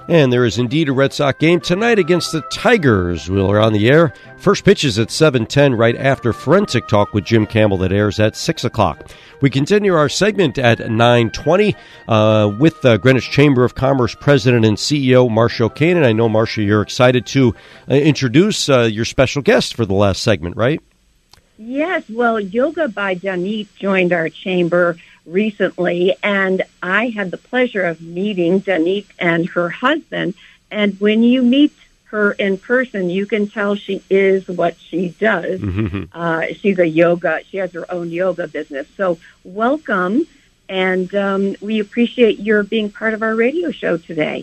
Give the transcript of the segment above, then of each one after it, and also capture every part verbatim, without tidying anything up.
And there is indeed a Red Sox game tonight against the Tigers. We're on the air. First pitch is at seven ten, right after Forensic Talk with Jim Campbell that airs at six o'clock. We continue our segment at nine twenty uh, with the Greenwich Chamber of Commerce President and C E O, Marcia O'Kane. And I know, Marcia, you're excited to uh, introduce uh, your special guest for the last segment, right? Yes, well, Yoga by Danit joined our chamber recently, and I had the pleasure of meeting Danit and her husband. And when you meet her in person, you can tell she is what she does. Mm-hmm. Uh, she's a yoga, she has her own yoga business. So welcome, and um, we appreciate your being part of our radio show today.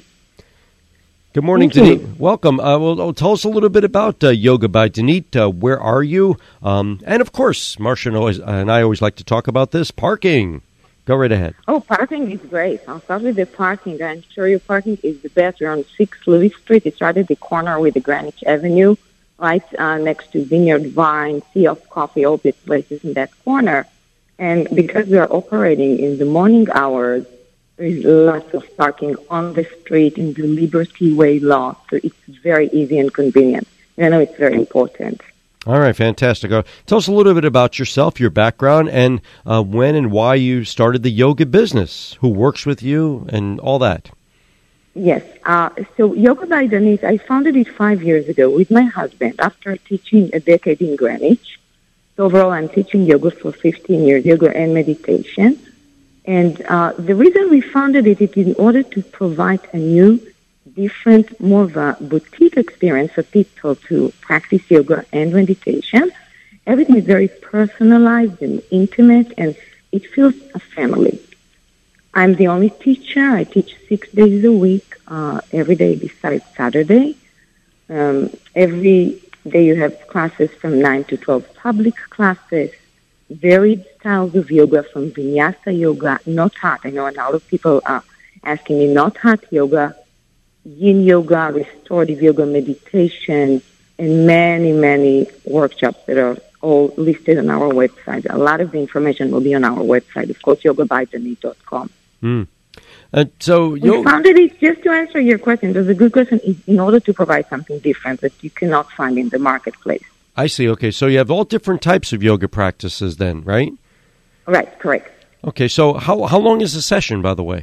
Good morning, Danit. Welcome. Uh, well, tell us a little bit about uh, Yoga by Danit. Uh, where are you? Um, and, of course, Marcia and, always, and I always like to talk about this, parking. Go right ahead. Oh, parking is great. I'll start with the parking. I'm sure your parking is the best. We're on sixth Louis Street. It's right at the corner with the Greenwich Avenue, right uh, next to Vineyard Vine, Sea of Coffee, all these places in that corner. And because we are operating in the morning hours, there is lots of parking on the street in the Liberty Way lot, so it's very easy and convenient. And I know it's very important. All right, fantastic. Uh, tell us a little bit about yourself, your background, and uh, when and why you started the yoga business, who works with you, and all that. Yes. Uh, so Yoga by Danit, I founded it five years ago with my husband after teaching a decade in Greenwich. So overall, I'm teaching yoga for fifteen years, yoga and meditation. And uh, the reason we founded it is in order to provide a new, different, more of a boutique experience for people to practice yoga and meditation. Everything is very personalized and intimate, and it feels a family. I'm the only teacher. I teach six days a week, uh, every day besides Saturday. Um, every day you have classes from nine to twelve, public classes, varied styles of yoga from vinyasa yoga, not hot. I know a lot of people are asking me, not hot yoga, yin yoga, restorative yoga, meditation, and many, many workshops that are all listed on our website. A lot of the information will be on our website, of course, yoga by danit dot com. Mm. Uh, so we founded it, just to answer your question, that's a good question, is in order to provide something different that you cannot find in the marketplace. I see. Okay, so you have all different types of yoga practices then, right? Right, correct. Okay, so how how long is the session, by the way?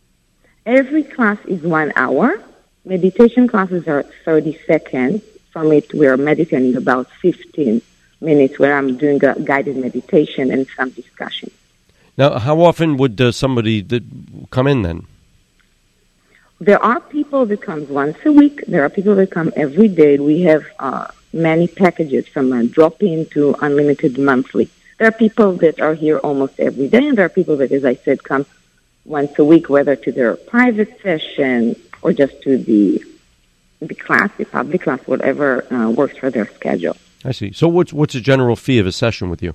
Every class is one hour. Meditation classes are thirty seconds. From it, we're meditating about fifteen minutes where I'm doing a guided meditation and some discussion. Now, how often would uh, somebody that come in then? There are people that come once a week. There are people that come every day. We have uh, many packages from a drop-in to unlimited monthly. There are people that are here almost every day, and there are people that, as I said, come once a week, whether to their private session or just to the the class, the public class, whatever uh, works for their schedule. I see. So what's what's a general fee of a session with you?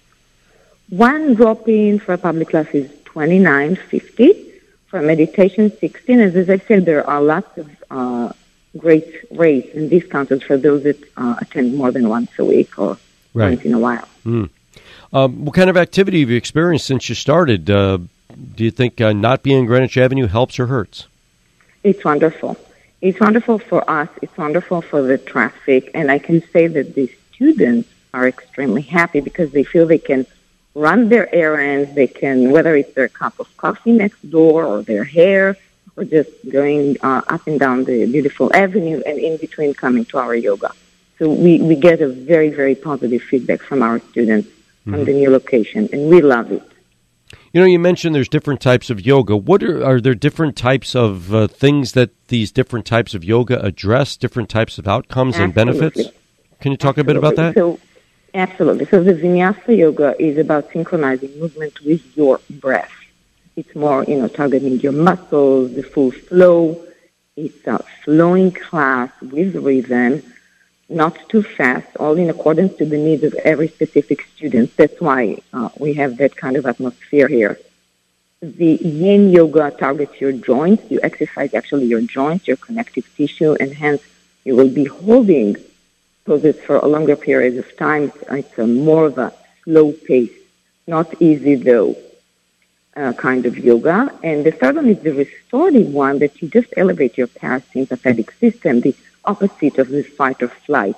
One drop-in for a public class is twenty-nine fifty. For meditation, sixteen. As, as I said, there are lots of uh, great rates and discounts for those that uh, attend more than once a week or right. once in a while. Mm. Um, what kind of activity have you experienced since you started? Uh, do you think uh, not being in Greenwich Avenue helps or hurts? It's wonderful. It's wonderful for us. It's wonderful for the traffic. And I can say that the students are extremely happy because they feel they can run their errands. They can, whether it's their cup of coffee next door or their hair or just going uh, up and down the beautiful avenue and in between coming to our yoga. So we, we get a very, very positive feedback from our students mm-hmm. from the new location, and we love it. You know, you mentioned there's different types of yoga. What are, are there different types of uh, things that these different types of yoga address, different types of outcomes Absolutely. and benefits? Can you talk Absolutely. a bit about that? So, absolutely. So the Vinyasa yoga is about synchronizing movement with your breath. It's more, you know, targeting your muscles, the full flow. It's a flowing class with rhythm, not too fast, all in accordance to the needs of every specific student. That's why uh, we have that kind of atmosphere here. The yin yoga targets your joints. You exercise actually your joints, your connective tissue, and hence you will be holding poses for a longer period of time. It's a more of a slow pace, not easy though. uh, kind of yoga. And the third one is the restorative one, that you just elevate your parasympathetic system, the opposite of the fight or flight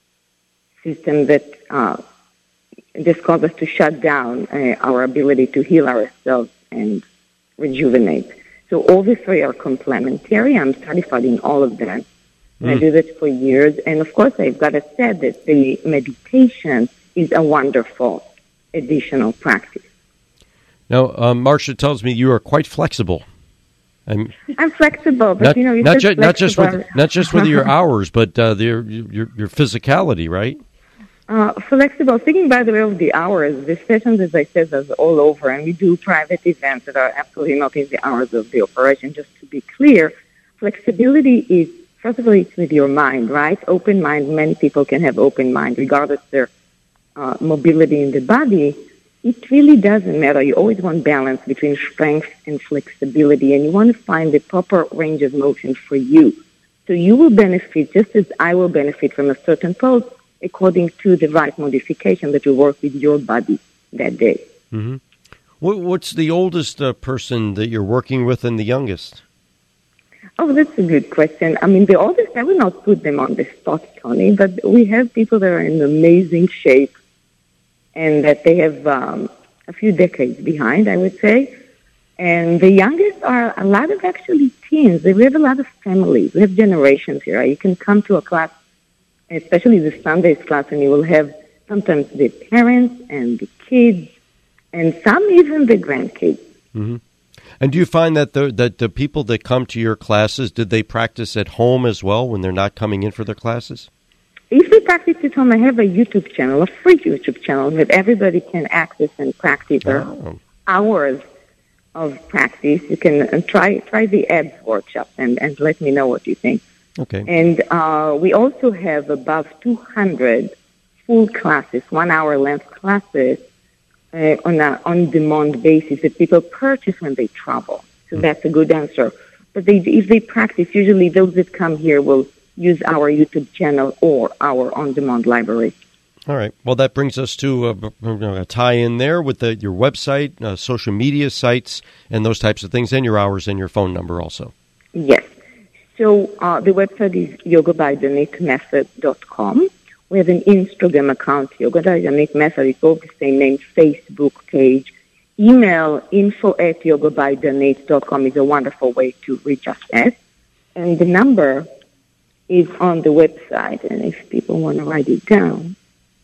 system that uh, just causes us to shut down uh, our ability to heal ourselves and rejuvenate. So all the three are complementary. I'm certified in all of them. And mm. I do that for years. And of course, I've got to say that the meditation is a wonderful additional practice. Now, um, Marcia tells me you are quite flexible. I'm, I'm flexible, but not, you know, not, ju- not just with not just with your hours, but uh, the, your, your your physicality, right? Uh, flexible. Thinking, by the way, of the hours, the sessions, as I said, are all over, and we do private events that are absolutely not in the hours of the operation. Just to be clear, flexibility is, first of all, it's with your mind, right? Open mind. Many people can have open mind, regardless of their uh, mobility in the body. It really doesn't matter. You always want balance between strength and flexibility, and you want to find the proper range of motion for you. So you will benefit just as I will benefit from a certain pose according to the right modification that will work with your body that day. Mm-hmm. What, what's the oldest uh, person that you're working with and the youngest? Oh, that's a good question. I mean, the oldest, I will not put them on the spot, Tony, but we have people that are in amazing shape and that they have um, a few decades behind, I would say. And the youngest are a lot of actually teens. We have a lot of families. We have generations here. You can come to a class, especially the Sundays class, and you will have sometimes the parents and the kids, and some even the grandkids. Mm-hmm. And do you find that the that the people that come to your classes, did they practice at home as well when they're not coming in for their classes? If they practice at home, I have a YouTube channel, a free YouTube channel that everybody can access and practice. There oh. hours of practice. You can uh, try try the abs workshop and, and let me know what you think. Okay. And uh, we also have above two hundred full classes, one-hour length classes uh, on an on-demand basis that people purchase when they travel. So mm. that's a good answer. But they, if they practice, usually those that come here will use our YouTube channel or our on-demand library. All right. Well, that brings us to a, a tie-in there with the, your website, uh, social media sites, and those types of things, and your hours and your phone number also. Yes. So uh, the website is yoga by danit method dot com. We have an Instagram account, Yoga by Danit Method. It's all the same name, Facebook page. Email info at yoga by danit dot com is a wonderful way to reach us at. And the number is on the website, and if people want to write it down.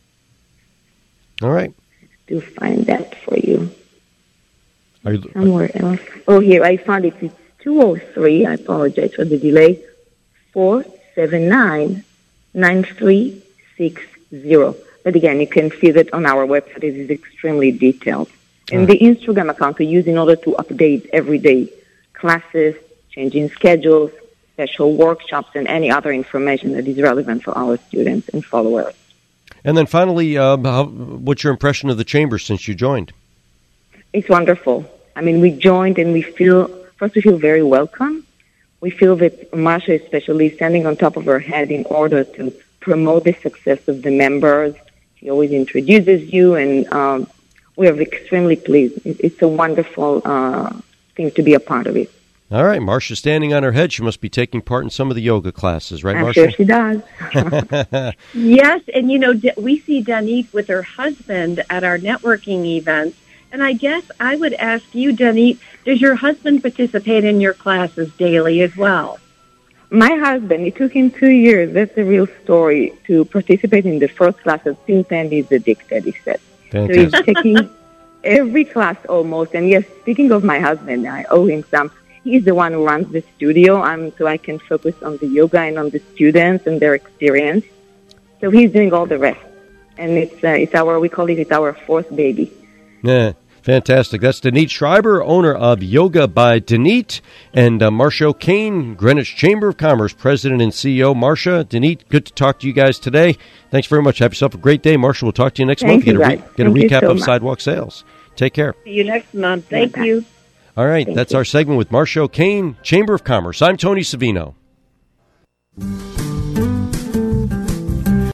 All right. To find that for you. Are you Somewhere else. Oh, here, I found it. It's two oh three, I apologize for the delay, four seven nine, nine three six zero. But again, you can see that on our website. It is extremely detailed. And right. The Instagram account we use in order to update everyday classes, changing schedules, special workshops, and any other information that is relevant for our students and followers. And then finally, uh, how, what's your impression of the Chamber since you joined? It's wonderful. I mean, we joined and we feel, first we feel very welcome. We feel that Marcia especially is standing on top of her head in order to promote the success of the members. She always introduces you, and um, we are extremely pleased. It's a wonderful uh, thing to be a part of it. All right, Marcia's standing on her head. She must be taking part in some of the yoga classes, right, I'm Marcia? Sure she does. Yes, and you know, we see Danit with her husband at our networking events. And I guess I would ask you, Danit, does your husband participate in your classes daily as well? My husband, it took him two years, that's the real story, to participate in the first classes. Since then, he's addicted, he said. Fantastic. So he's taking every class almost. And yes, speaking of my husband, I owe him some. He's the one who runs the studio, um, so I can focus on the yoga and on the students and their experience. So he's doing all the rest. And it's uh, it's our, we call it, it's our fourth baby. Yeah, fantastic. That's Danit Schreiber, owner of Yoga by Danit, and uh, Marcia O'Kane, Greenwich Chamber of Commerce, President and C E O. Marcia, Danit, good to talk to you guys today. Thanks very much. Have yourself a great day. Marcia, we'll talk to you next Thank month. You get a, guys. re- get a recap so of much. Sidewalk Sales. Take care. See you next month. Thank Bye-bye. you. All right, Thank that's you. our segment with Marcia O'Kane, Chamber of Commerce. I'm Tony Savino.